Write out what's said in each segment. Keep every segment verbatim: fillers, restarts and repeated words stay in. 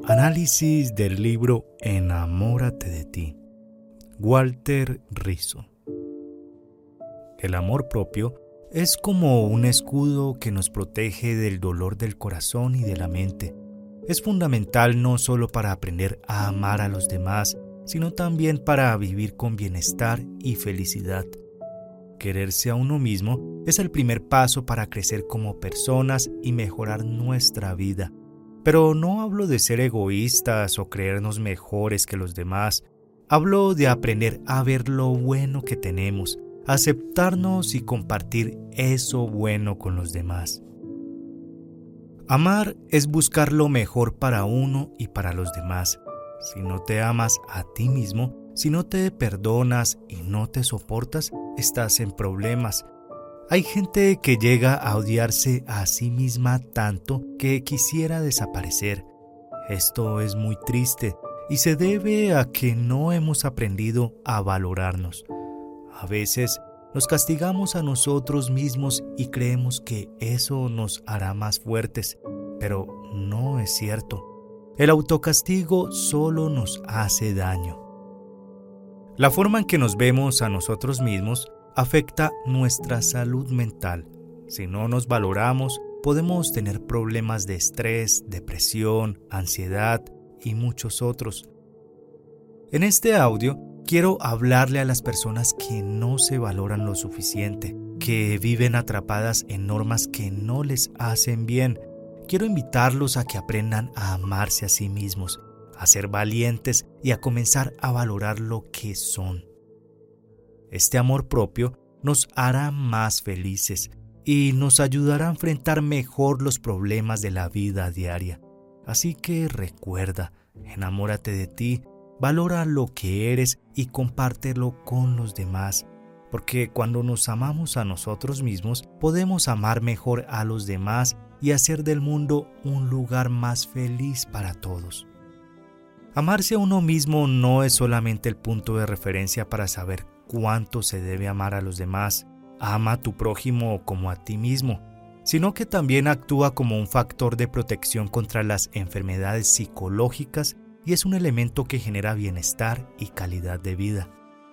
Análisis del libro Enamórate de ti, Walter Rizzo. El amor propio es como un escudo que nos protege del dolor del corazón y de la mente. Es fundamental no solo para aprender a amar a los demás, sino también para vivir con bienestar y felicidad. Quererse a uno mismo es el primer paso para crecer como personas y mejorar nuestra vida. Pero no hablo de ser egoístas o creernos mejores que los demás. Hablo de aprender a ver lo bueno que tenemos, aceptarnos y compartir eso bueno con los demás. Amar es buscar lo mejor para uno y para los demás. Si no te amas a ti mismo, si no te perdonas y no te soportas, estás en problemas. Hay gente que llega a odiarse a sí misma tanto que quisiera desaparecer. Esto es muy triste y se debe a que no hemos aprendido a valorarnos. A veces nos castigamos a nosotros mismos y creemos que eso nos hará más fuertes, pero no es cierto. El autocastigo solo nos hace daño. La forma en que nos vemos a nosotros mismos afecta nuestra salud mental. Si no nos valoramos, podemos tener problemas de estrés, depresión, ansiedad y muchos otros. En este audio quiero hablarle a las personas que no se valoran lo suficiente, que viven atrapadas en normas que no les hacen bien. Quiero invitarlos a que aprendan a amarse a sí mismos, a ser valientes y a comenzar a valorar lo que son. Este amor propio nos hará más felices y nos ayudará a enfrentar mejor los problemas de la vida diaria. Así que recuerda, enamórate de ti, valora lo que eres y compártelo con los demás, porque cuando nos amamos a nosotros mismos, podemos amar mejor a los demás y hacer del mundo un lugar más feliz para todos. Amarse a uno mismo no es solamente el punto de referencia para saber cuánto se debe amar a los demás, ama a tu prójimo como a ti mismo, sino que también actúa como un factor de protección contra las enfermedades psicológicas y es un elemento que genera bienestar y calidad de vida.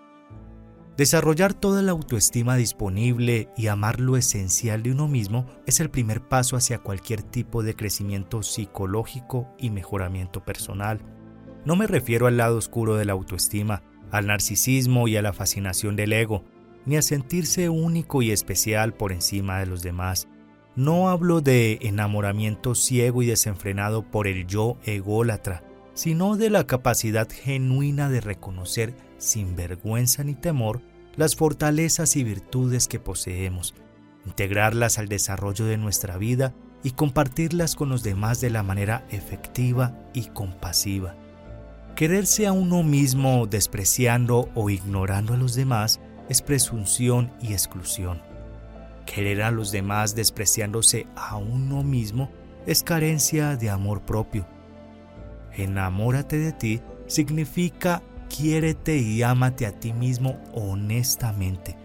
Desarrollar toda la autoestima disponible y amar lo esencial de uno mismo es el primer paso hacia cualquier tipo de crecimiento psicológico y mejoramiento personal. No me refiero al lado oscuro de la autoestima, al narcisismo y a la fascinación del ego, ni a sentirse único y especial por encima de los demás. No hablo de enamoramiento ciego y desenfrenado por el yo ególatra, sino de la capacidad genuina de reconocer sin vergüenza ni temor las fortalezas y virtudes que poseemos, integrarlas al desarrollo de nuestra vida y compartirlas con los demás de la manera efectiva y compasiva. Quererse a uno mismo despreciando o ignorando a los demás es presunción y exclusión. Querer a los demás despreciándose a uno mismo es carencia de amor propio. Enamórate de ti significa quiérete y ámate a ti mismo honestamente.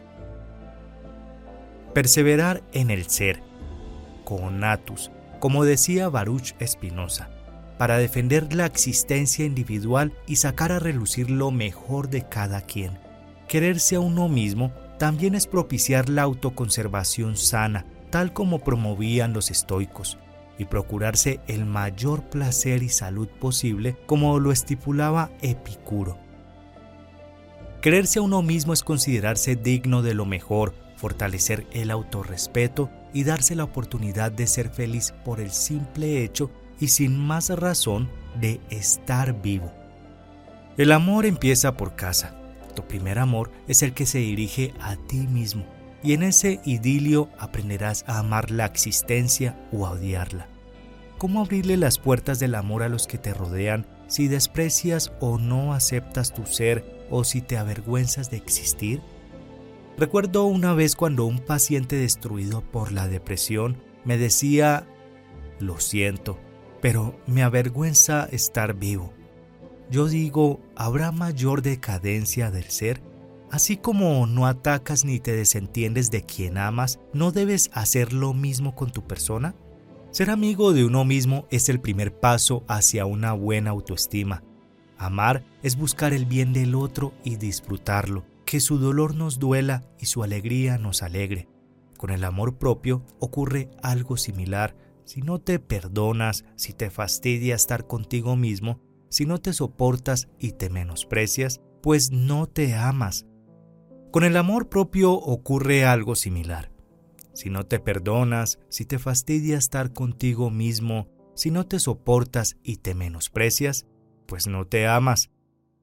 Perseverar en el ser, conatus, como decía Baruch Spinoza, para defender la existencia individual y sacar a relucir lo mejor de cada quien. Quererse a uno mismo también es propiciar la autoconservación sana, tal como promovían los estoicos, y procurarse el mayor placer y salud posible, como lo estipulaba Epicuro. Quererse a uno mismo es considerarse digno de lo mejor, fortalecer el autorrespeto y darse la oportunidad de ser feliz por el simple hecho y sin más razón de estar vivo. El amor empieza por casa. Tu primer amor es el que se dirige a ti mismo, y en ese idilio aprenderás a amar la existencia o a odiarla. ¿Cómo abrirle las puertas del amor a los que te rodean si desprecias o no aceptas tu ser o si te avergüenzas de existir? Recuerdo una vez cuando un paciente destruido por la depresión me decía: lo siento, pero me avergüenza estar vivo. Yo digo, ¿habrá mayor decadencia del ser? Así como no atacas ni te desentiendes de quien amas, ¿no debes hacer lo mismo con tu persona? Ser amigo de uno mismo es el primer paso hacia una buena autoestima. Amar es buscar el bien del otro y disfrutarlo, que su dolor nos duela y su alegría nos alegre. Con el amor propio ocurre algo similar. Si no te perdonas, si te fastidia estar contigo mismo, si no te soportas y te menosprecias, pues no te amas. Con el amor propio ocurre algo similar. Si no te perdonas, si te fastidia estar contigo mismo, si no te soportas y te menosprecias, pues no te amas.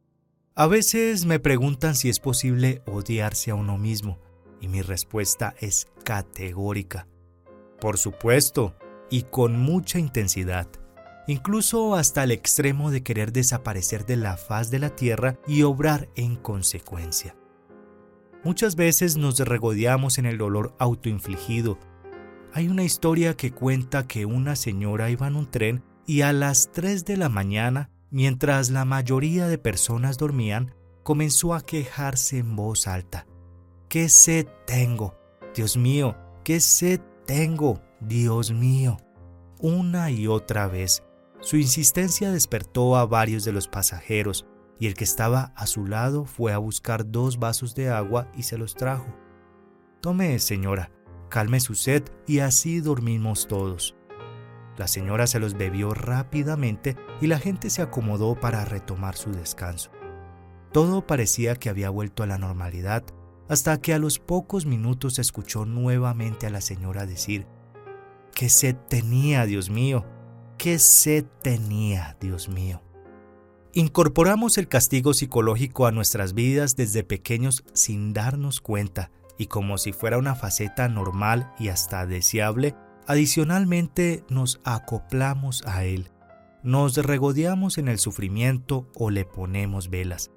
A veces me preguntan si es posible odiarse a uno mismo, y mi respuesta es categórica. Por supuesto, y con mucha intensidad, incluso hasta el extremo de querer desaparecer de la faz de la tierra y obrar en consecuencia. Muchas veces nos regodeamos en el dolor autoinfligido. Hay una historia que cuenta que una señora iba en un tren y a las tres de la mañana, mientras la mayoría de personas dormían, comenzó a quejarse en voz alta. ¡Qué sed tengo! ¡Dios mío! ¡Qué sed tengo! ¡Dios mío! Una y otra vez. Su insistencia despertó a varios de los pasajeros, y el que estaba a su lado fue a buscar dos vasos de agua y se los trajo. «Tome, señora, calme su sed y así dormimos todos». La señora se los bebió rápidamente y la gente se acomodó para retomar su descanso. Todo parecía que había vuelto a la normalidad, hasta que a los pocos minutos se escuchó nuevamente a la señora decir: «¡Qué sed tenía, Dios mío! ¡Qué sed tenía, Dios mío!». Incorporamos el castigo psicológico a nuestras vidas desde pequeños sin darnos cuenta, y como si fuera una faceta normal y hasta deseable, adicionalmente nos acoplamos a él, nos regodeamos en el sufrimiento o le ponemos velas.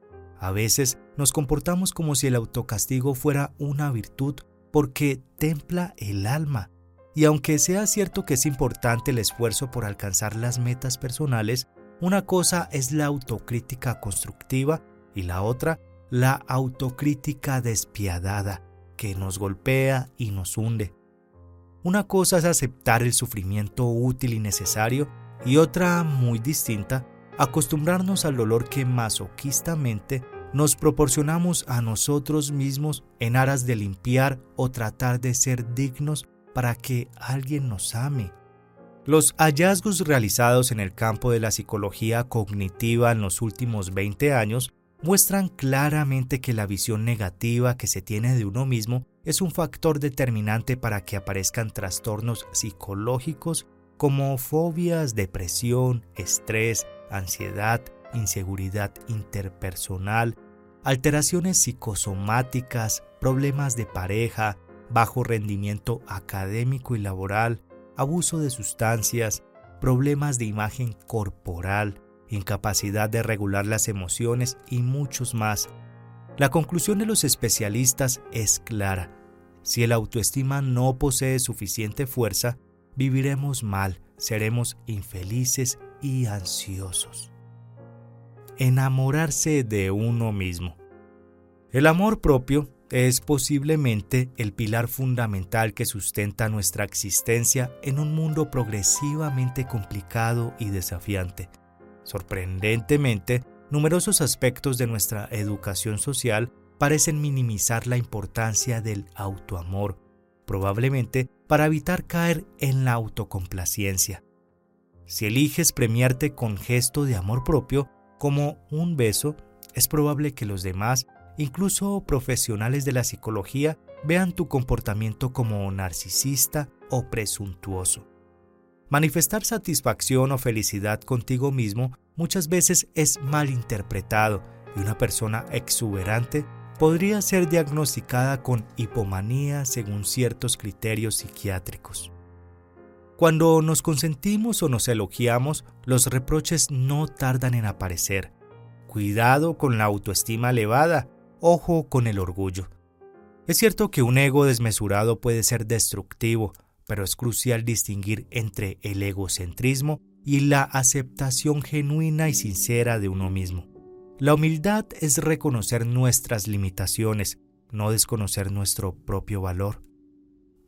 A veces nos comportamos como si el autocastigo fuera una virtud porque templa el alma, y aunque sea cierto que es importante el esfuerzo por alcanzar las metas personales, una cosa es la autocrítica constructiva y la otra, la autocrítica despiadada, que nos golpea y nos hunde. Una cosa es aceptar el sufrimiento útil y necesario, y otra, muy distinta, acostumbrarnos al dolor que masoquistamente nos proporcionamos a nosotros mismos en aras de limpiar o tratar de ser dignos para que alguien nos ame. Los hallazgos realizados en el campo de la psicología cognitiva en los últimos veinte años muestran claramente que la visión negativa que se tiene de uno mismo es un factor determinante para que aparezcan trastornos psicológicos como fobias, depresión, estrés, ansiedad, inseguridad interpersonal, alteraciones psicosomáticas, problemas de pareja, bajo rendimiento académico y laboral, abuso de sustancias, problemas de imagen corporal, incapacidad de regular las emociones y muchos más. La conclusión de los especialistas es clara. Si el autoestima no posee suficiente fuerza, viviremos mal, seremos infelices y ansiosos. Enamorarse de uno mismo. El amor propio es posiblemente el pilar fundamental que sustenta nuestra existencia en un mundo progresivamente complicado y desafiante. Sorprendentemente, numerosos aspectos de nuestra educación social parecen minimizar la importancia del autoamor, probablemente para evitar caer en la autocomplacencia. Si eliges premiarte con gesto de amor propio, como un beso, es probable que los demás, incluso profesionales de la psicología, vean tu comportamiento como narcisista o presuntuoso. Manifestar satisfacción o felicidad contigo mismo muchas veces es malinterpretado y una persona exuberante podría ser diagnosticada con hipomanía según ciertos criterios psiquiátricos. Cuando nos consentimos o nos elogiamos, los reproches no tardan en aparecer. Cuidado con la autoestima elevada, ojo con el orgullo. Es cierto que un ego desmesurado puede ser destructivo, pero es crucial distinguir entre el egocentrismo y la aceptación genuina y sincera de uno mismo. La humildad es reconocer nuestras limitaciones, no desconocer nuestro propio valor.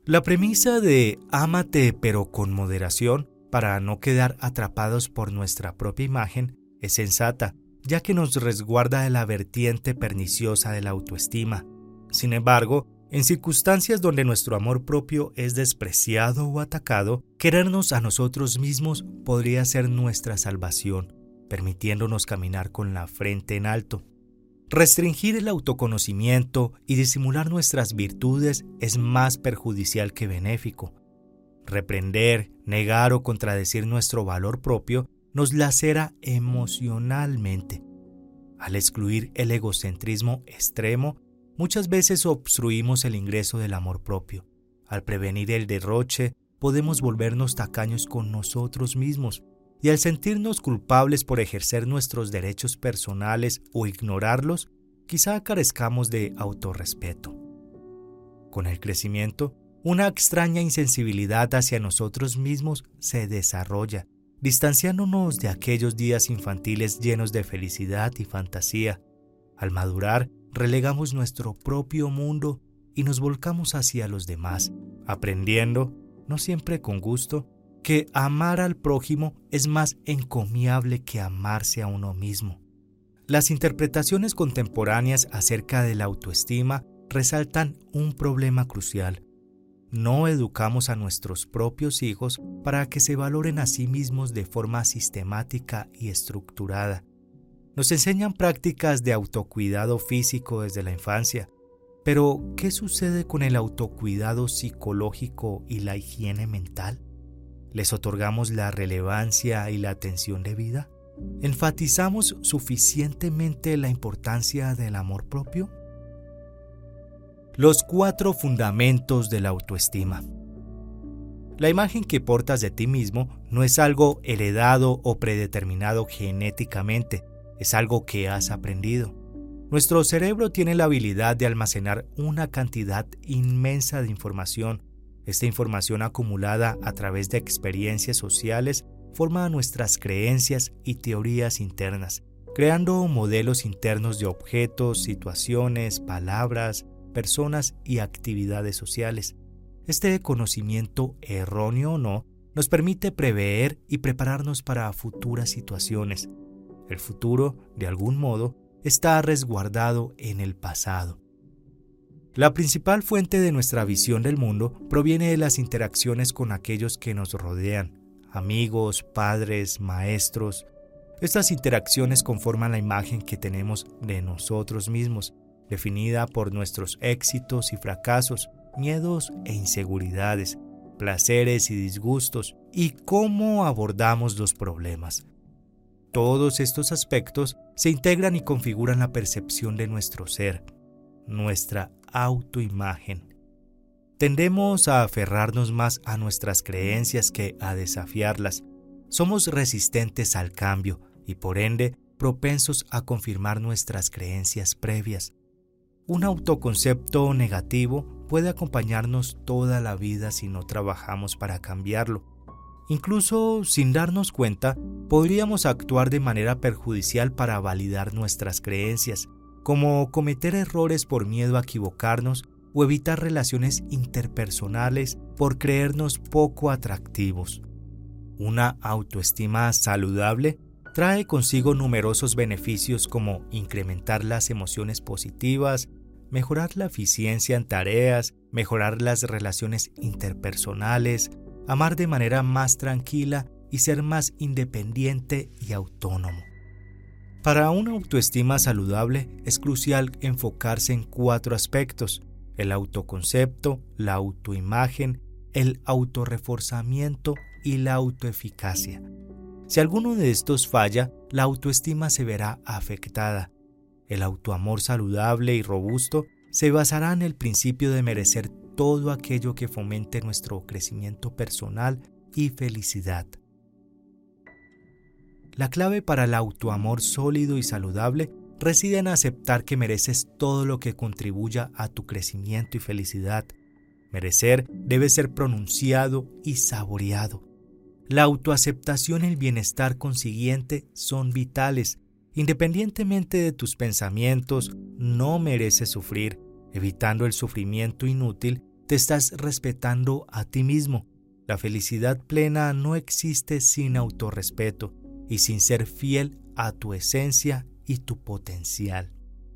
La premisa de ámate pero con moderación para no quedar atrapados por nuestra propia imagen es sensata, ya que nos resguarda de la vertiente perniciosa de la autoestima. Sin embargo, en circunstancias donde nuestro amor propio es despreciado o atacado, querernos a nosotros mismos podría ser nuestra salvación, permitiéndonos caminar con la frente en alto. Restringir el autoconocimiento y disimular nuestras virtudes es más perjudicial que benéfico. Reprender, negar o contradecir nuestro valor propio nos lacera emocionalmente. Al excluir el egocentrismo extremo, muchas veces obstruimos el ingreso del amor propio. Al prevenir el derroche, podemos volvernos tacaños con nosotros mismos. Y al sentirnos culpables por ejercer nuestros derechos personales o ignorarlos, quizá carezcamos de autorrespeto. Con el crecimiento, una extraña insensibilidad hacia nosotros mismos se desarrolla, distanciándonos de aquellos días infantiles llenos de felicidad y fantasía. Al madurar, relegamos nuestro propio mundo y nos volcamos hacia los demás, aprendiendo, no siempre con gusto, que amar al prójimo es más encomiable que amarse a uno mismo. Las interpretaciones contemporáneas acerca de la autoestima resaltan un problema crucial. No educamos a nuestros propios hijos para que se valoren a sí mismos de forma sistemática y estructurada. Nos enseñan prácticas de autocuidado físico desde la infancia, pero ¿qué sucede con el autocuidado psicológico y la higiene mental? ¿Les otorgamos la relevancia y la atención debida? ¿Enfatizamos suficientemente la importancia del amor propio? Los cuatro fundamentos de la autoestima. La imagen que portas de ti mismo no es algo heredado o predeterminado genéticamente, es algo que has aprendido. Nuestro cerebro tiene la habilidad de almacenar una cantidad inmensa de información. Esta información acumulada a través de experiencias sociales forma nuestras creencias y teorías internas, creando modelos internos de objetos, situaciones, palabras, personas y actividades sociales. Este conocimiento, erróneo o no, nos permite prever y prepararnos para futuras situaciones. El futuro, de algún modo, está resguardado en el pasado. La principal fuente de nuestra visión del mundo proviene de las interacciones con aquellos que nos rodean, amigos, padres, maestros. Estas interacciones conforman la imagen que tenemos de nosotros mismos, definida por nuestros éxitos y fracasos, miedos e inseguridades, placeres y disgustos, y cómo abordamos los problemas. Todos estos aspectos se integran y configuran la percepción de nuestro ser, nuestra autoimagen. Tendemos a aferrarnos más a nuestras creencias que a desafiarlas. Somos resistentes al cambio y por ende propensos a confirmar nuestras creencias previas. Un autoconcepto negativo puede acompañarnos toda la vida si no trabajamos para cambiarlo. Incluso sin darnos cuenta, podríamos actuar de manera perjudicial para validar nuestras creencias, como cometer errores por miedo a equivocarnos o evitar relaciones interpersonales por creernos poco atractivos. Una autoestima saludable trae consigo numerosos beneficios como incrementar las emociones positivas, mejorar la eficiencia en tareas, mejorar las relaciones interpersonales, amar de manera más tranquila y ser más independiente y autónomo. Para una autoestima saludable es crucial enfocarse en cuatro aspectos: el autoconcepto, la autoimagen, el autorreforzamiento y la autoeficacia. Si alguno de estos falla, la autoestima se verá afectada. El autoamor saludable y robusto se basará en el principio de merecer todo aquello que fomente nuestro crecimiento personal y felicidad. La clave para el autoamor sólido y saludable reside en aceptar que mereces todo lo que contribuya a tu crecimiento y felicidad. Merecer debe ser pronunciado y saboreado. La autoaceptación y el bienestar consiguiente son vitales. Independientemente de tus pensamientos, no mereces sufrir. Evitando el sufrimiento inútil, te estás respetando a ti mismo. La felicidad plena no existe sin autorrespeto y sin ser fiel a tu esencia y tu potencial.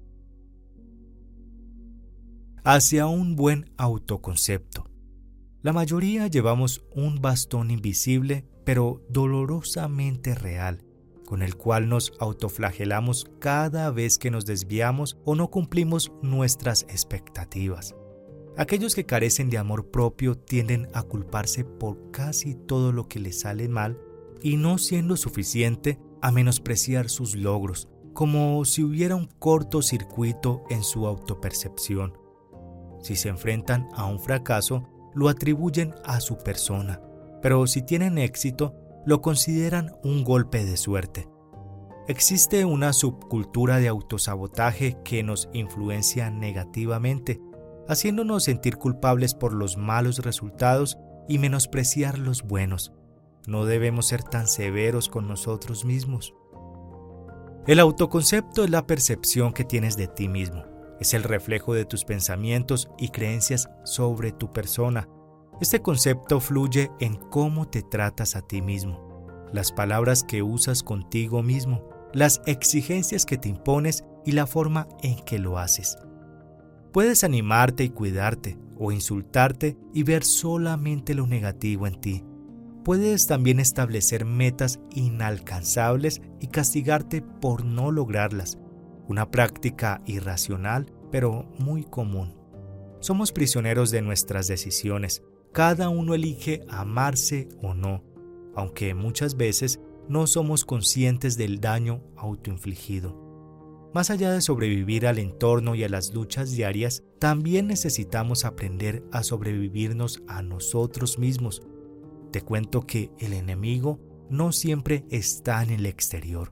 Hacia un buen autoconcepto. La mayoría llevamos un bastón invisible, pero dolorosamente real, con el cual nos autoflagelamos cada vez que nos desviamos o no cumplimos nuestras expectativas. Aquellos que carecen de amor propio tienden a culparse por casi todo lo que les sale mal y, no siendo suficiente, a menospreciar sus logros, como si hubiera un cortocircuito en su autopercepción. Si se enfrentan a un fracaso, lo atribuyen a su persona, pero si tienen éxito, lo consideran un golpe de suerte. Existe una subcultura de autosabotaje que nos influencia negativamente, haciéndonos sentir culpables por los malos resultados y menospreciar los buenos. No debemos ser tan severos con nosotros mismos. El autoconcepto es la percepción que tienes de ti mismo. Es el reflejo de tus pensamientos y creencias sobre tu persona. Este concepto fluye en cómo te tratas a ti mismo, las palabras que usas contigo mismo, las exigencias que te impones y la forma en que lo haces. Puedes animarte y cuidarte, o insultarte y ver solamente lo negativo en ti. Puedes también establecer metas inalcanzables y castigarte por no lograrlas, una práctica irracional, pero muy común. Somos prisioneros de nuestras decisiones. Cada uno elige amarse o no, aunque muchas veces no somos conscientes del daño autoinfligido. Más allá de sobrevivir al entorno y a las luchas diarias, también necesitamos aprender a sobrevivirnos a nosotros mismos. Te cuento que el enemigo no siempre está en el exterior.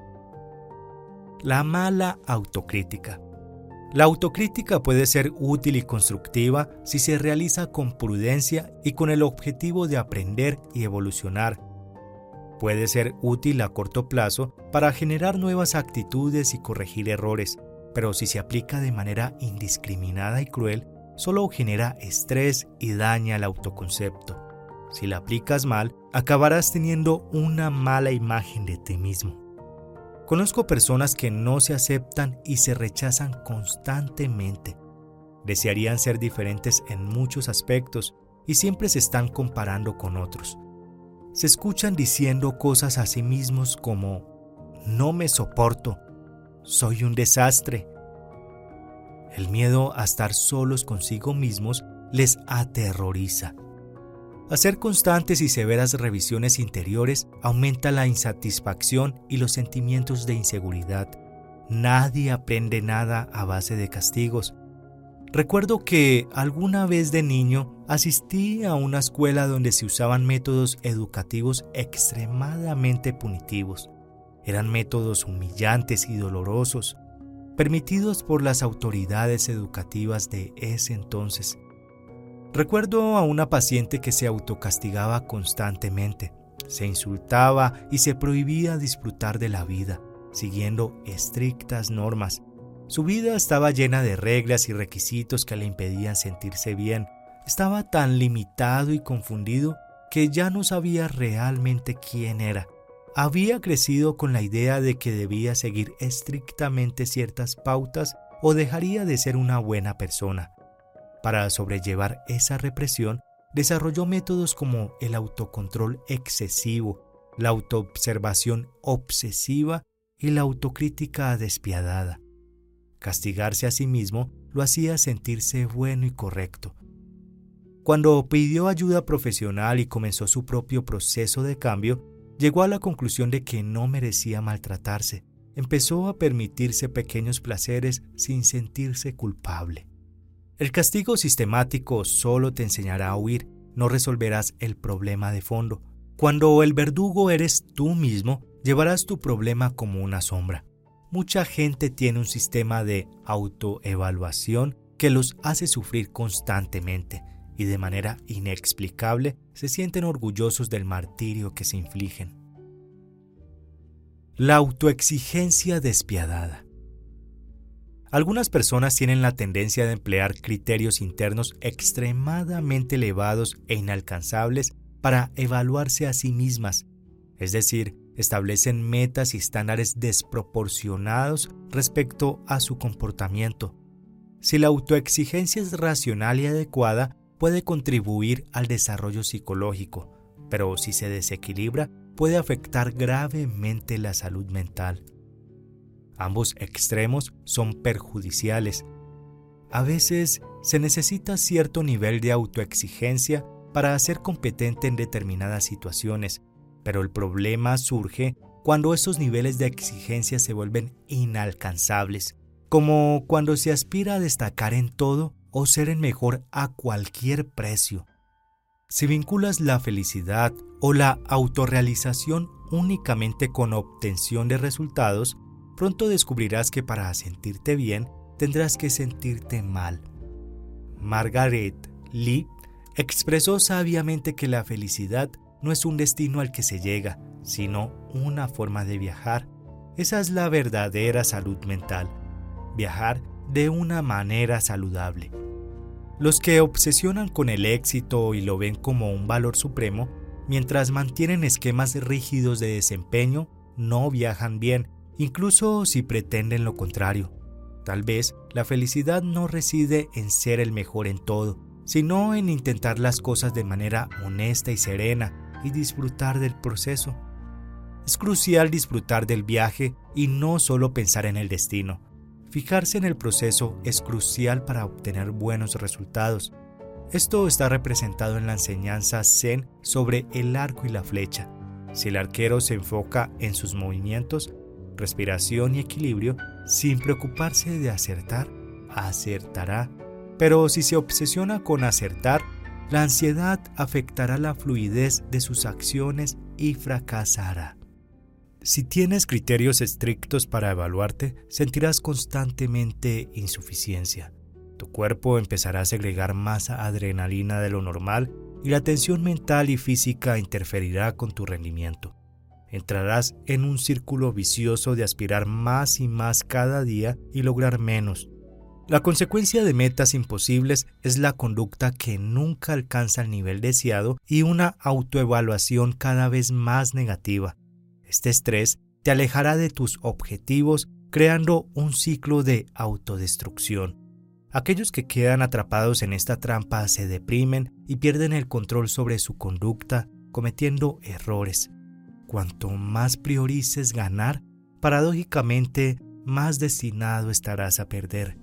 La mala autocrítica. La autocrítica puede ser útil y constructiva si se realiza con prudencia y con el objetivo de aprender y evolucionar. Puede ser útil a corto plazo para generar nuevas actitudes y corregir errores, pero si se aplica de manera indiscriminada y cruel, solo genera estrés y daña el autoconcepto. Si la aplicas mal, acabarás teniendo una mala imagen de ti mismo. Conozco personas que no se aceptan y se rechazan constantemente. Desearían ser diferentes en muchos aspectos y siempre se están comparando con otros. Se escuchan diciendo cosas a sí mismos como: no me soporto, soy un desastre. El miedo a estar solos consigo mismos les aterroriza. Hacer constantes y severas revisiones interiores aumenta la insatisfacción y los sentimientos de inseguridad. Nadie aprende nada a base de castigos. Recuerdo que alguna vez de niño asistí a una escuela donde se usaban métodos educativos extremadamente punitivos. Eran métodos humillantes y dolorosos, permitidos por las autoridades educativas de ese entonces. Recuerdo a una paciente que se autocastigaba constantemente, se insultaba y se prohibía disfrutar de la vida, siguiendo estrictas normas. Su vida estaba llena de reglas y requisitos que le impedían sentirse bien. Estaba tan limitado y confundido que ya no sabía realmente quién era. Había crecido con la idea de que debía seguir estrictamente ciertas pautas o dejaría de ser una buena persona. Para sobrellevar esa represión, desarrolló métodos como el autocontrol excesivo, la autoobservación obsesiva y la autocrítica despiadada. Castigarse a sí mismo lo hacía sentirse bueno y correcto. Cuando pidió ayuda profesional y comenzó su propio proceso de cambio, llegó a la conclusión de que no merecía maltratarse. Empezó a permitirse pequeños placeres sin sentirse culpable. El castigo sistemático solo te enseñará a huir, no resolverás el problema de fondo. Cuando el verdugo eres tú mismo, llevarás tu problema como una sombra. Mucha gente tiene un sistema de autoevaluación que los hace sufrir constantemente y de manera inexplicable se sienten orgullosos del martirio que se infligen. La autoexigencia despiadada. Algunas personas tienen la tendencia de emplear criterios internos extremadamente elevados e inalcanzables para evaluarse a sí mismas, es decir, establecen metas y estándares desproporcionados respecto a su comportamiento. Si la autoexigencia es racional y adecuada, puede contribuir al desarrollo psicológico, pero si se desequilibra, puede afectar gravemente la salud mental. Ambos extremos son perjudiciales. A veces se necesita cierto nivel de autoexigencia para ser competente en determinadas situaciones, pero el problema surge cuando esos niveles de exigencia se vuelven inalcanzables, como cuando se aspira a destacar en todo o ser el mejor a cualquier precio. Si vinculas la felicidad o la autorrealización únicamente con obtención de resultados, pronto descubrirás que para sentirte bien tendrás que sentirte mal. Margaret Lee expresó sabiamente que la felicidad no es un destino al que se llega, sino una forma de viajar. Esa es la verdadera salud mental, viajar de una manera saludable. Los que obsesionan con el éxito y lo ven como un valor supremo, mientras mantienen esquemas rígidos de desempeño, no viajan bien, incluso si pretenden lo contrario. Tal vez la felicidad no reside en ser el mejor en todo, sino en intentar las cosas de manera honesta y serena y disfrutar del proceso. Es crucial disfrutar del viaje y no solo pensar en el destino. Fijarse en el proceso es crucial para obtener buenos resultados. Esto está representado en la enseñanza Zen sobre el arco y la flecha. Si el arquero se enfoca en sus movimientos, respiración y equilibrio, sin preocuparse de acertar, acertará. Pero si se obsesiona con acertar, la ansiedad afectará la fluidez de sus acciones y fracasará. Si tienes criterios estrictos para evaluarte, sentirás constantemente insuficiencia. Tu cuerpo empezará a segregar más adrenalina de lo normal y la tensión mental y física interferirá con tu rendimiento. Entrarás en un círculo vicioso de aspirar más y más cada día y lograr menos. La consecuencia de metas imposibles es la conducta que nunca alcanza el nivel deseado y una autoevaluación cada vez más negativa. Este estrés te alejará de tus objetivos, creando un ciclo de autodestrucción. Aquellos que quedan atrapados en esta trampa se deprimen y pierden el control sobre su conducta, cometiendo errores. Cuanto más priorices ganar, paradójicamente, más destinado estarás a perder.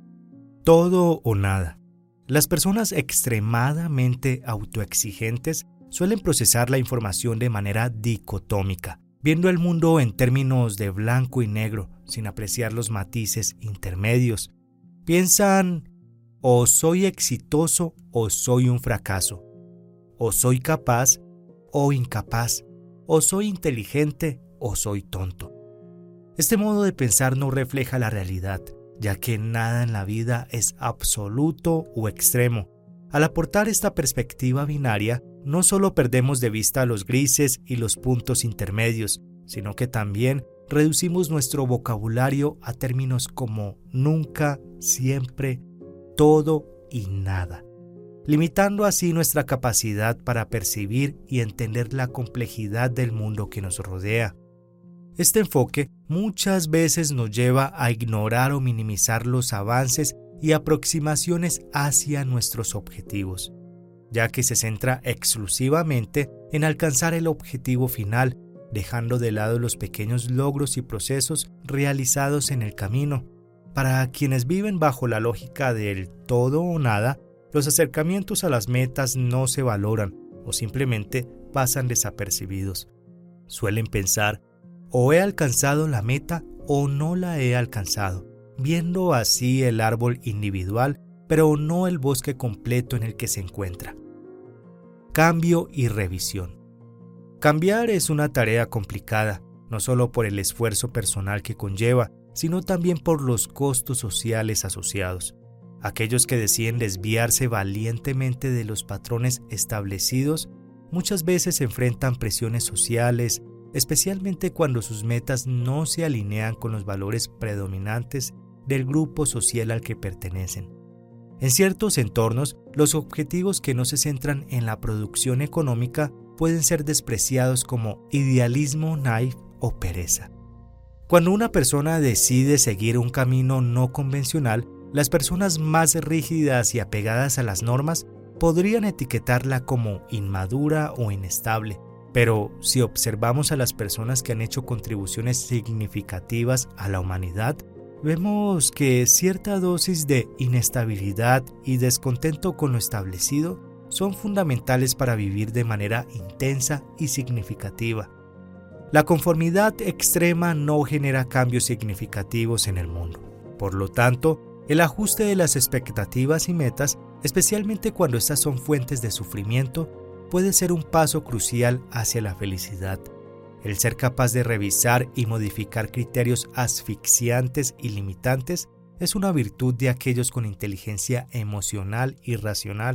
Todo o nada. Las personas extremadamente autoexigentes suelen procesar la información de manera dicotómica, viendo el mundo en términos de blanco y negro, sin apreciar los matices intermedios. Piensan, o soy exitoso o soy un fracaso, o soy capaz o incapaz, o soy inteligente o soy tonto. Este modo de pensar no refleja la realidad, ya que nada en la vida es absoluto o extremo. Al aportar esta perspectiva binaria, no solo perdemos de vista los grises y los puntos intermedios, sino que también reducimos nuestro vocabulario a términos como nunca, siempre, todo y nada, limitando así nuestra capacidad para percibir y entender la complejidad del mundo que nos rodea. Este enfoque muchas veces nos lleva a ignorar o minimizar los avances y aproximaciones hacia nuestros objetivos, ya que se centra exclusivamente en alcanzar el objetivo final, dejando de lado los pequeños logros y procesos realizados en el camino. Para quienes viven bajo la lógica del todo o nada, los acercamientos a las metas no se valoran o simplemente pasan desapercibidos. Suelen pensar, o he alcanzado la meta o no la he alcanzado, viendo así el árbol individual, pero no el bosque completo en el que se encuentra. Cambio y revisión. Cambiar es una tarea complicada, no solo por el esfuerzo personal que conlleva, sino también por los costos sociales asociados. Aquellos que deciden desviarse valientemente de los patrones establecidos muchas veces enfrentan presiones sociales, especialmente cuando sus metas no se alinean con los valores predominantes del grupo social al que pertenecen. En ciertos entornos, los objetivos que no se centran en la producción económica pueden ser despreciados como idealismo naif o pereza. Cuando una persona decide seguir un camino no convencional, las personas más rígidas y apegadas a las normas podrían etiquetarla como inmadura o inestable. Pero si observamos a las personas que han hecho contribuciones significativas a la humanidad, vemos que cierta dosis de inestabilidad y descontento con lo establecido son fundamentales para vivir de manera intensa y significativa. La conformidad extrema no genera cambios significativos en el mundo. Por lo tanto, el ajuste de las expectativas y metas, especialmente cuando estas son fuentes de sufrimiento, puede ser un paso crucial hacia la felicidad. El ser capaz de revisar y modificar criterios asfixiantes y limitantes es una virtud de aquellos con inteligencia emocional y racional.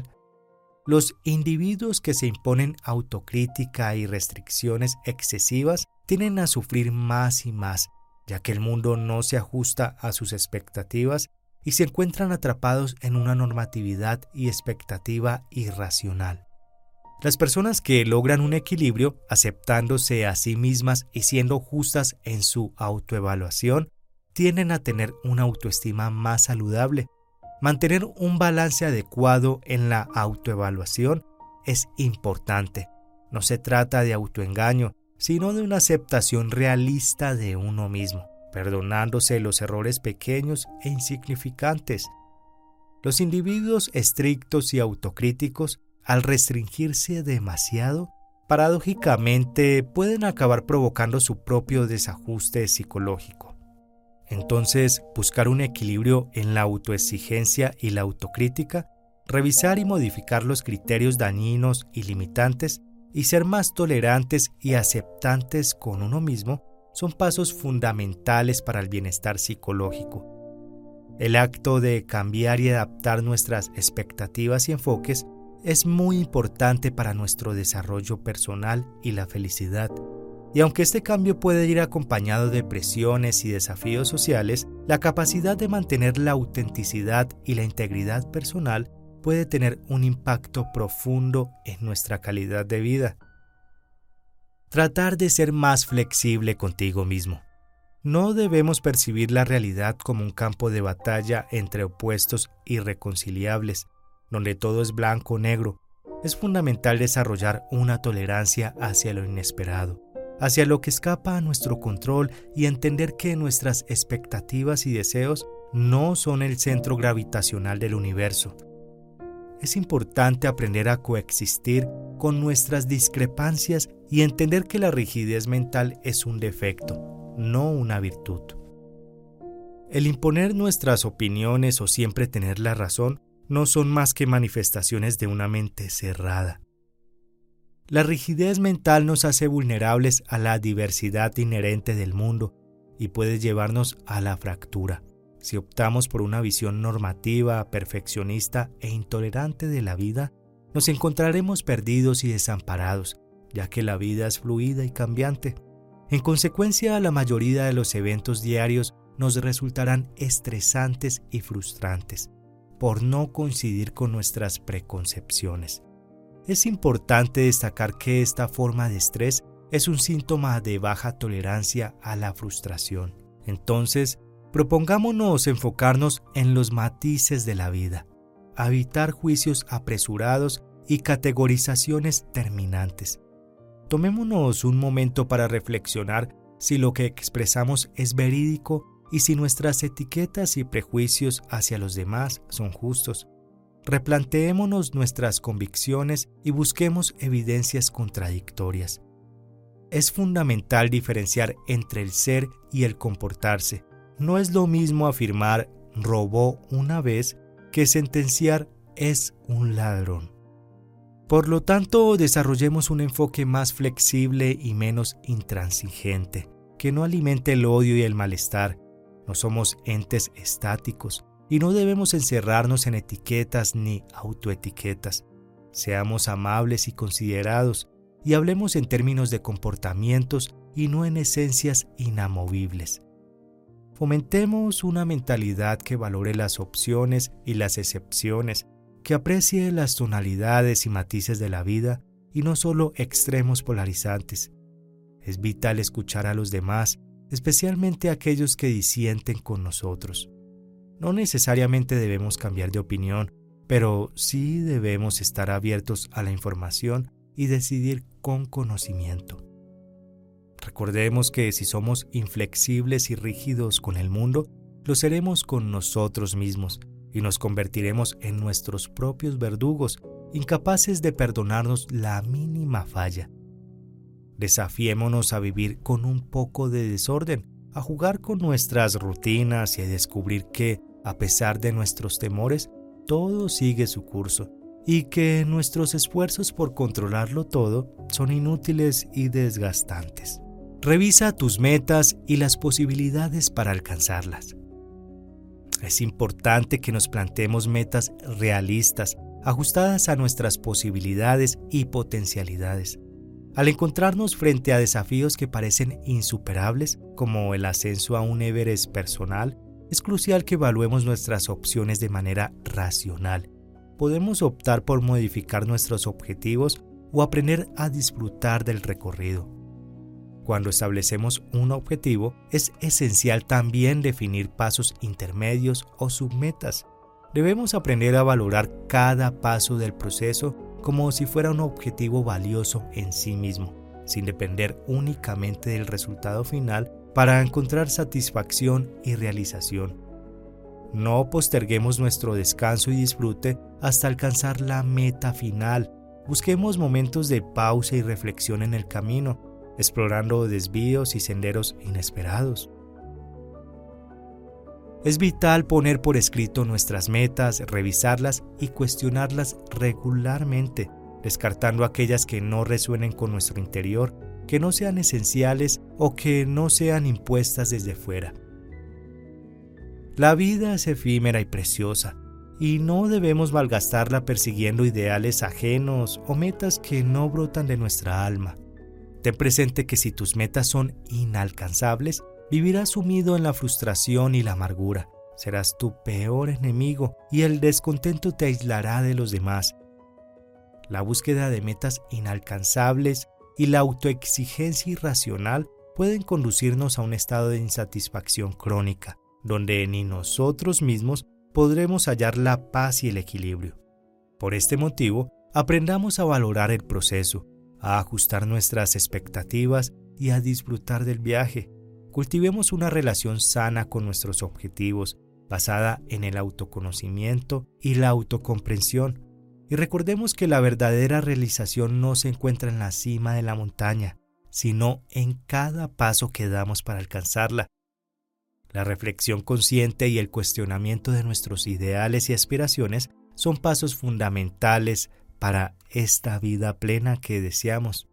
Los individuos que se imponen autocrítica y restricciones excesivas tienden a sufrir más y más, ya que el mundo no se ajusta a sus expectativas y se encuentran atrapados en una normatividad y expectativa irracional. Las personas que logran un equilibrio, aceptándose a sí mismas y siendo justas en su autoevaluación, tienden a tener una autoestima más saludable. Mantener un balance adecuado en la autoevaluación es importante. No se trata de autoengaño, sino de una aceptación realista de uno mismo, perdonándose los errores pequeños e insignificantes. Los individuos estrictos y autocríticos, al restringirse demasiado, paradójicamente pueden acabar provocando su propio desajuste psicológico. Entonces, buscar un equilibrio en la autoexigencia y la autocrítica, revisar y modificar los criterios dañinos y limitantes, y ser más tolerantes y aceptantes con uno mismo, son pasos fundamentales para el bienestar psicológico. El acto de cambiar y adaptar nuestras expectativas y enfoques es muy importante para nuestro desarrollo personal y la felicidad. Y aunque este cambio puede ir acompañado de presiones y desafíos sociales, la capacidad de mantener la autenticidad y la integridad personal puede tener un impacto profundo en nuestra calidad de vida. Tratar de ser más flexible contigo mismo. No debemos percibir la realidad como un campo de batalla entre opuestos irreconciliables, donde todo es blanco o negro. Es fundamental desarrollar una tolerancia hacia lo inesperado, hacia lo que escapa a nuestro control y entender que nuestras expectativas y deseos no son el centro gravitacional del universo. Es importante aprender a coexistir con nuestras discrepancias y entender que la rigidez mental es un defecto, no una virtud. El imponer nuestras opiniones o siempre tener la razón no son más que manifestaciones de una mente cerrada. La rigidez mental nos hace vulnerables a la diversidad inherente del mundo y puede llevarnos a la fractura. Si optamos por una visión normativa, perfeccionista e intolerante de la vida, nos encontraremos perdidos y desamparados, ya que la vida es fluida y cambiante. En consecuencia, la mayoría de los eventos diarios nos resultarán estresantes y frustrantes, por no coincidir con nuestras preconcepciones. Es importante destacar que esta forma de estrés es un síntoma de baja tolerancia a la frustración. Entonces, propongámonos enfocarnos en los matices de la vida, evitar juicios apresurados y categorizaciones terminantes. Tomémonos un momento para reflexionar si lo que expresamos es verídico y si nuestras etiquetas y prejuicios hacia los demás son justos. Replanteémonos nuestras convicciones y busquemos evidencias contradictorias. Es fundamental diferenciar entre el ser y el comportarse. No es lo mismo afirmar robó una vez que sentenciar es un ladrón. Por lo tanto, desarrollemos un enfoque más flexible y menos intransigente, que no alimente el odio y el malestar. No somos entes estáticos y no debemos encerrarnos en etiquetas ni autoetiquetas. Seamos amables y considerados y hablemos en términos de comportamientos y no en esencias inamovibles. Fomentemos una mentalidad que valore las opciones y las excepciones, que aprecie las tonalidades y matices de la vida y no solo extremos polarizantes. Es vital escuchar a los demás, especialmente a aquellos que disienten con nosotros. No necesariamente debemos cambiar de opinión, pero sí debemos estar abiertos a la información y decidir con conocimiento. Recordemos que si somos inflexibles y rígidos con el mundo, lo seremos con nosotros mismos y nos convertiremos en nuestros propios verdugos, incapaces de perdonarnos la mínima falla. Desafiémonos a vivir con un poco de desorden, a jugar con nuestras rutinas y a descubrir que, a pesar de nuestros temores, todo sigue su curso y que nuestros esfuerzos por controlarlo todo son inútiles y desgastantes. Revisa tus metas y las posibilidades para alcanzarlas. Es importante que nos planteemos metas realistas, ajustadas a nuestras posibilidades y potencialidades. Al encontrarnos frente a desafíos que parecen insuperables, como el ascenso a un Everest personal, es crucial que evaluemos nuestras opciones de manera racional. Podemos optar por modificar nuestros objetivos o aprender a disfrutar del recorrido. Cuando establecemos un objetivo, es esencial también definir pasos intermedios o submetas. Debemos aprender a valorar cada paso del proceso como si fuera un objetivo valioso en sí mismo, sin depender únicamente del resultado final para encontrar satisfacción y realización. No posterguemos nuestro descanso y disfrute hasta alcanzar la meta final. Busquemos momentos de pausa y reflexión en el camino, explorando desvíos y senderos inesperados. Es vital poner por escrito nuestras metas, revisarlas y cuestionarlas regularmente, descartando aquellas que no resuenen con nuestro interior, que no sean esenciales o que no sean impuestas desde fuera. La vida es efímera y preciosa, y no debemos malgastarla persiguiendo ideales ajenos o metas que no brotan de nuestra alma. Ten presente que si tus metas son inalcanzables, vivirás sumido en la frustración y la amargura. Serás tu peor enemigo y el descontento te aislará de los demás. La búsqueda de metas inalcanzables y la autoexigencia irracional pueden conducirnos a un estado de insatisfacción crónica, donde ni nosotros mismos podremos hallar la paz y el equilibrio. Por este motivo, aprendamos a valorar el proceso, a ajustar nuestras expectativas y a disfrutar del viaje. Cultivemos una relación sana con nuestros objetivos, basada en el autoconocimiento y la autocomprensión. Y recordemos que la verdadera realización no se encuentra en la cima de la montaña, sino en cada paso que damos para alcanzarla. La reflexión consciente y el cuestionamiento de nuestros ideales y aspiraciones son pasos fundamentales para esta vida plena que deseamos.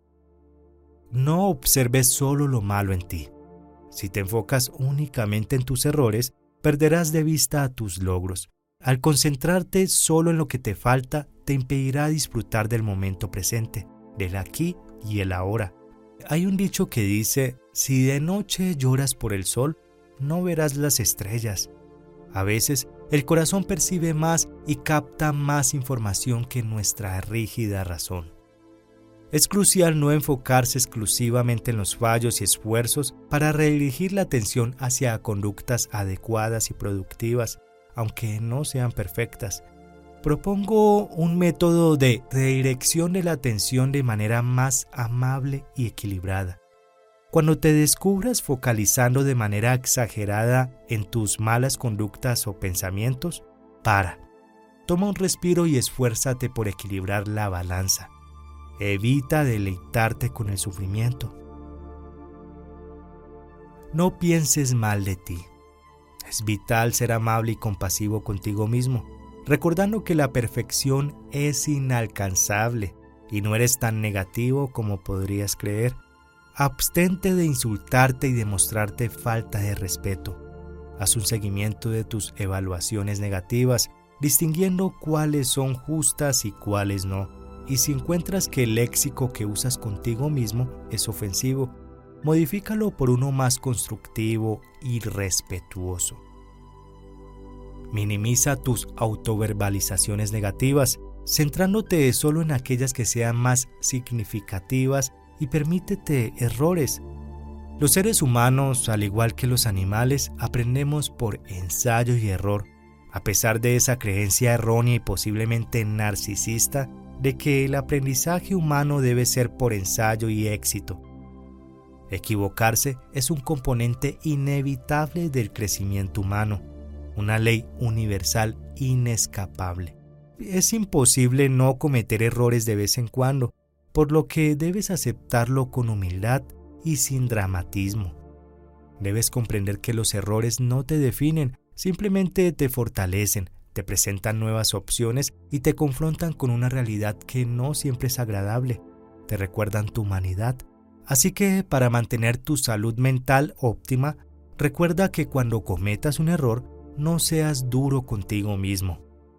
No observes solo lo malo en ti. Si te enfocas únicamente en tus errores, perderás de vista a tus logros. Al concentrarte solo en lo que te falta, te impedirá disfrutar del momento presente, del aquí y el ahora. Hay un dicho que dice, si de noche lloras por el sol, no verás las estrellas. A veces, el corazón percibe más y capta más información que nuestra rígida razón. Es crucial no enfocarse exclusivamente en los fallos y esfuerzos para redirigir la atención hacia conductas adecuadas y productivas, aunque no sean perfectas. Propongo un método de redirección de la atención de manera más amable y equilibrada. Cuando te descubras focalizando de manera exagerada en tus malas conductas o pensamientos, para. Toma un respiro y esfuérzate por equilibrar la balanza. Evita deleitarte con el sufrimiento. No pienses mal de ti. Es vital ser amable y compasivo contigo mismo, recordando que la perfección es inalcanzable y no eres tan negativo como podrías creer. Abstente de insultarte y de mostrarte falta de respeto. Haz un seguimiento de tus evaluaciones negativas, distinguiendo cuáles son justas y cuáles no. Y si encuentras que el léxico que usas contigo mismo es ofensivo, modifícalo por uno más constructivo y respetuoso. Minimiza tus autoverbalizaciones negativas, centrándote solo en aquellas que sean más significativas y permítete errores. Los seres humanos, al igual que los animales, aprendemos por ensayo y error, a pesar de esa creencia errónea y posiblemente narcisista de que el aprendizaje humano debe ser por ensayo y éxito. Equivocarse es un componente inevitable del crecimiento humano, una ley universal inescapable. Es imposible no cometer errores de vez en cuando, por lo que debes aceptarlo con humildad y sin dramatismo. Debes comprender que los errores no te definen, simplemente te fortalecen, te presentan nuevas opciones y te confrontan con una realidad que no siempre es agradable, te recuerdan tu humanidad. Así que para mantener tu salud mental óptima, recuerda que cuando cometas un error, no seas duro contigo mismo.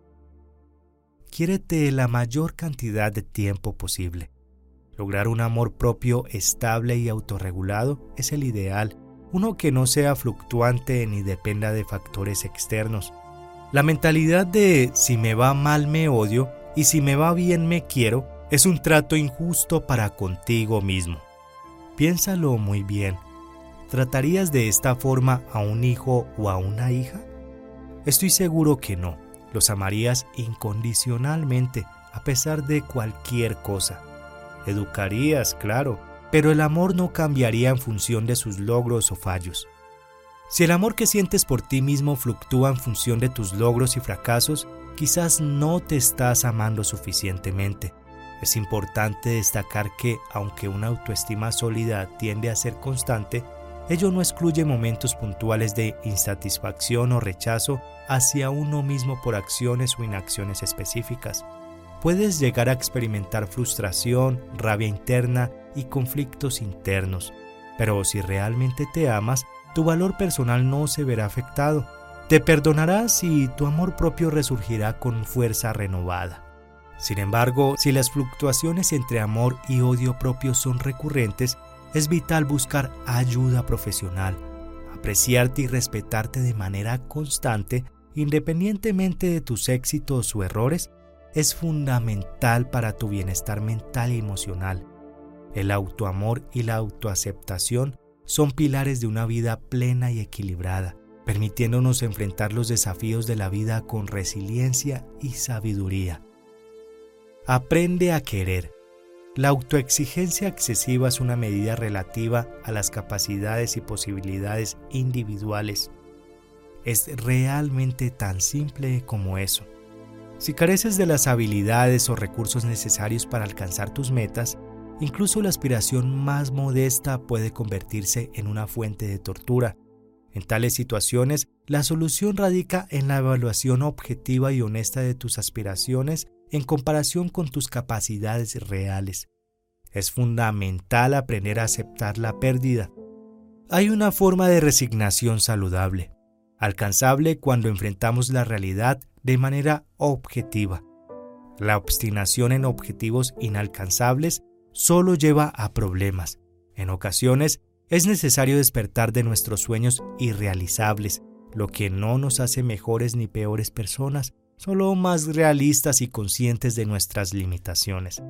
Quiérete la mayor cantidad de tiempo posible. Lograr un amor propio estable y autorregulado es el ideal, uno que no sea fluctuante ni dependa de factores externos. La mentalidad de si me va mal me odio y si me va bien me quiero es un trato injusto para contigo mismo. Piénsalo muy bien. ¿Tratarías de esta forma a un hijo o a una hija? Estoy seguro que no. Los amarías incondicionalmente, a pesar de cualquier cosa. Educarías, claro, pero el amor no cambiaría en función de sus logros o fallos. Si el amor que sientes por ti mismo fluctúa en función de tus logros y fracasos, quizás no te estás amando suficientemente. Es importante destacar que, aunque una autoestima sólida tiende a ser constante, ello no excluye momentos puntuales de insatisfacción o rechazo hacia uno mismo por acciones o inacciones específicas. Puedes llegar a experimentar frustración, rabia interna y conflictos internos, pero si realmente te amas, tu valor personal no se verá afectado. Te perdonarás y tu amor propio resurgirá con fuerza renovada. Sin embargo, si las fluctuaciones entre amor y odio propio son recurrentes, es vital buscar ayuda profesional, apreciarte y respetarte de manera constante, independientemente de tus éxitos o errores, es fundamental para tu bienestar mental y emocional. El autoamor y la autoaceptación son pilares de una vida plena y equilibrada, permitiéndonos enfrentar los desafíos de la vida con resiliencia y sabiduría. Aprende a querer. La autoexigencia excesiva es una medida relativa a las capacidades y posibilidades individuales. Es realmente tan simple como eso. Si careces de las habilidades o recursos necesarios para alcanzar tus metas, incluso la aspiración más modesta puede convertirse en una fuente de tortura. En tales situaciones, la solución radica en la evaluación objetiva y honesta de tus aspiraciones en comparación con tus capacidades reales. Es fundamental aprender a aceptar la pérdida. Hay una forma de resignación saludable, alcanzable cuando enfrentamos la realidad de manera objetiva. La obstinación en objetivos inalcanzables solo lleva a problemas. En ocasiones, es necesario despertar de nuestros sueños irrealizables, lo que no nos hace mejores ni peores personas, solo más realistas y conscientes de nuestras limitaciones.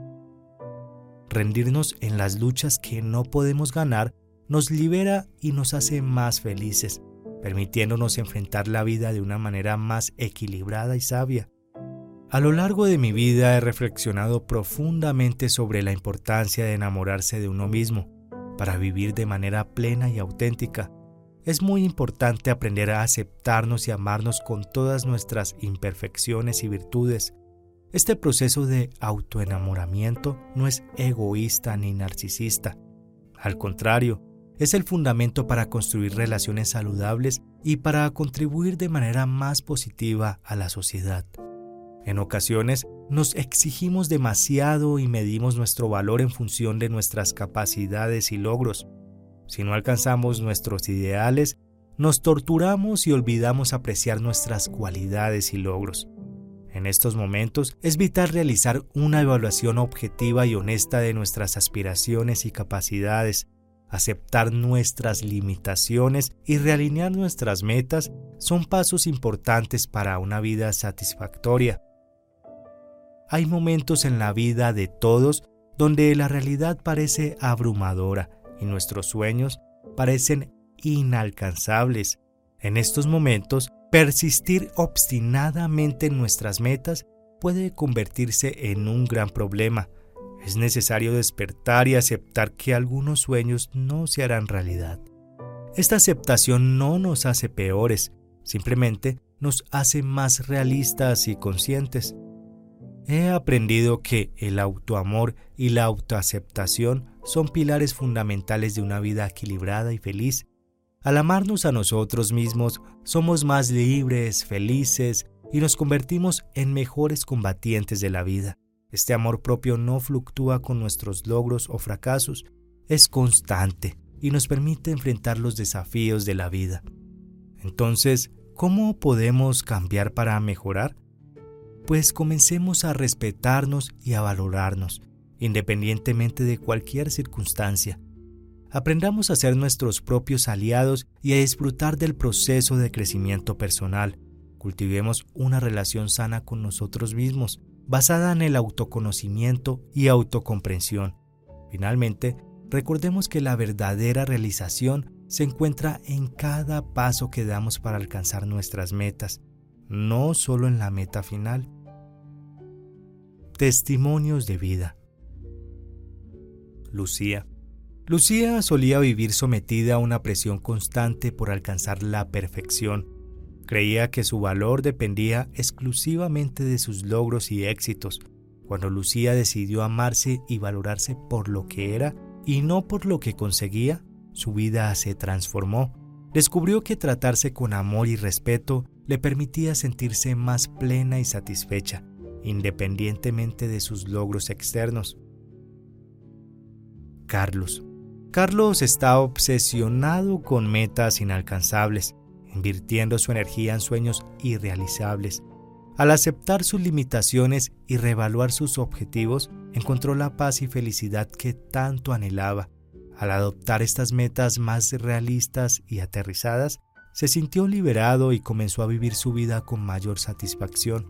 Rendirnos en las luchas que no podemos ganar nos libera y nos hace más felices, permitiéndonos enfrentar la vida de una manera más equilibrada y sabia. A lo largo de mi vida he reflexionado profundamente sobre la importancia de enamorarse de uno mismo para vivir de manera plena y auténtica. Es muy importante aprender a aceptarnos y amarnos con todas nuestras imperfecciones y virtudes. Este proceso de autoenamoramiento no es egoísta ni narcisista. Al contrario, es el fundamento para construir relaciones saludables y para contribuir de manera más positiva a la sociedad. En ocasiones, nos exigimos demasiado y medimos nuestro valor en función de nuestras capacidades y logros. Si no alcanzamos nuestros ideales, nos torturamos y olvidamos apreciar nuestras cualidades y logros. En estos momentos, es vital realizar una evaluación objetiva y honesta de nuestras aspiraciones y capacidades, Aceptar nuestras limitaciones y realinear nuestras metas son pasos importantes para una vida satisfactoria. Hay momentos en la vida de todos donde la realidad parece abrumadora y nuestros sueños parecen inalcanzables. En estos momentos, persistir obstinadamente en nuestras metas puede convertirse en un gran problema. Es necesario despertar y aceptar que algunos sueños no se harán realidad. Esta aceptación no nos hace peores, simplemente nos hace más realistas y conscientes. He aprendido que el autoamor y la autoaceptación son pilares fundamentales de una vida equilibrada y feliz. Al amarnos a nosotros mismos, somos más libres, felices y nos convertimos en mejores combatientes de la vida. Este amor propio no fluctúa con nuestros logros o fracasos, es constante y nos permite enfrentar los desafíos de la vida. Entonces, ¿cómo podemos cambiar para mejorar? Pues comencemos a respetarnos y a valorarnos, independientemente de cualquier circunstancia. Aprendamos a ser nuestros propios aliados y a disfrutar del proceso de crecimiento personal. Cultivemos una relación sana con nosotros mismos, basada en el autoconocimiento y autocomprensión. Finalmente, recordemos que la verdadera realización se encuentra en cada paso que damos para alcanzar nuestras metas, no solo en la meta final. Testimonios de vida. Lucía. Lucía solía vivir sometida a una presión constante por alcanzar la perfección. Creía que su valor dependía exclusivamente de sus logros y éxitos. Cuando Lucía decidió amarse y valorarse por lo que era y no por lo que conseguía, su vida se transformó. Descubrió que tratarse con amor y respeto le permitía sentirse más plena y satisfecha, independientemente de sus logros externos. Carlos. Carlos está obsesionado con metas inalcanzables, invirtiendo su energía en sueños irrealizables. Al aceptar sus limitaciones y reevaluar sus objetivos, encontró la paz y felicidad que tanto anhelaba. Al adoptar estas metas más realistas y aterrizadas, se sintió liberado y comenzó a vivir su vida con mayor satisfacción.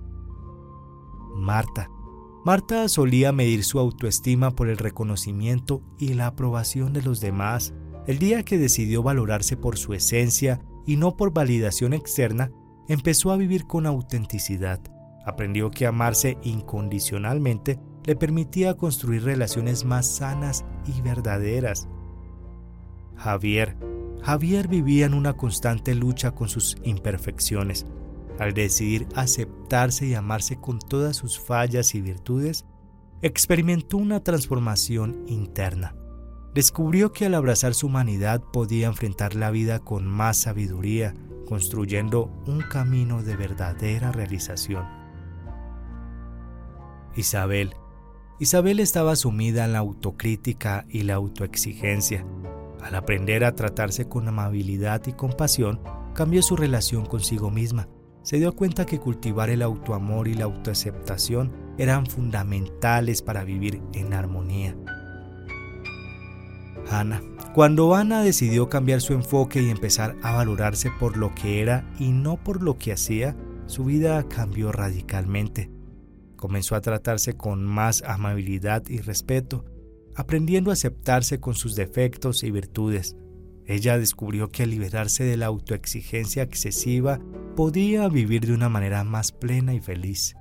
Marta. Marta solía medir su autoestima por el reconocimiento y la aprobación de los demás. El día que decidió valorarse por su esencia y no por validación externa, empezó a vivir con autenticidad. Aprendió que amarse incondicionalmente le permitía construir relaciones más sanas y verdaderas. Javier. Javier vivía en una constante lucha con sus imperfecciones. Al decidir aceptarse y amarse con todas sus fallas y virtudes, experimentó una transformación interna. Descubrió que al abrazar su humanidad podía enfrentar la vida con más sabiduría, construyendo un camino de verdadera realización. Isabel. Isabel estaba sumida en la autocrítica y la autoexigencia. Al aprender a tratarse con amabilidad y compasión, cambió su relación consigo misma. Se dio cuenta que cultivar el autoamor y la autoaceptación eran fundamentales para vivir en armonía. Ana. Cuando Ana decidió cambiar su enfoque y empezar a valorarse por lo que era y no por lo que hacía, su vida cambió radicalmente. Comenzó a tratarse con más amabilidad y respeto, aprendiendo a aceptarse con sus defectos y virtudes. Ella descubrió que al liberarse de la autoexigencia excesiva, podía vivir de una manera más plena y feliz.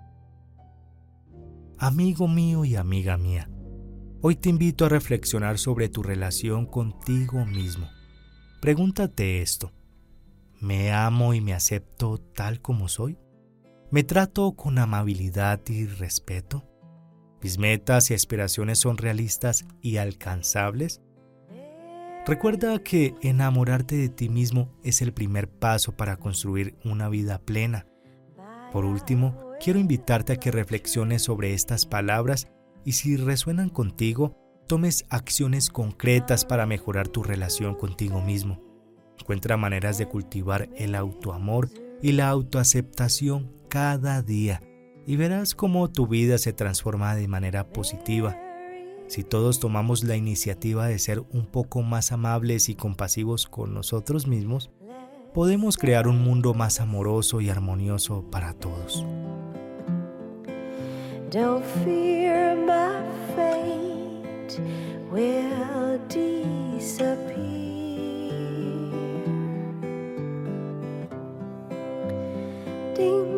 Amigo mío y amiga mía, hoy te invito a reflexionar sobre tu relación contigo mismo. Pregúntate esto: ¿me amo y me acepto tal como soy? ¿Me trato con amabilidad y respeto? ¿Mis metas y aspiraciones son realistas y alcanzables? Recuerda que enamorarte de ti mismo es el primer paso para construir una vida plena. Por último, quiero invitarte a que reflexiones sobre estas palabras y si resuenan contigo, tomes acciones concretas para mejorar tu relación contigo mismo. Encuentra maneras de cultivar el autoamor y la autoaceptación cada día y verás cómo tu vida se transforma de manera positiva. Si todos tomamos la iniciativa de ser un poco más amables y compasivos con nosotros mismos, podemos crear un mundo más amoroso y armonioso para todos. Don't fear my fate will disappear. Ding